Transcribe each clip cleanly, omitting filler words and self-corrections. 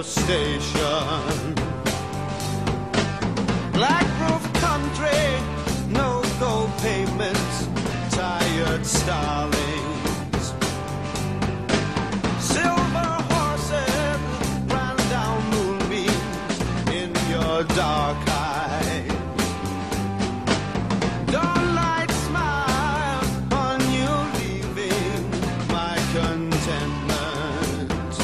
station. Black roof country, no gold pavements, tired starlings. Silver horses ran down moonbeams in your dark eye. Dawnlight smile on you leaving my contentment.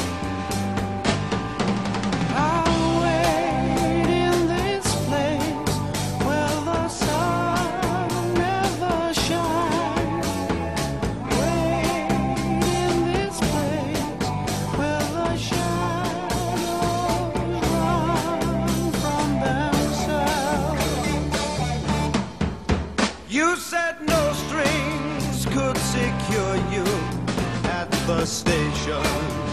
I'll wait in this place where the sun never shines. Wait in this place where the shadows run from themselves. You said no strings could secure you at the station.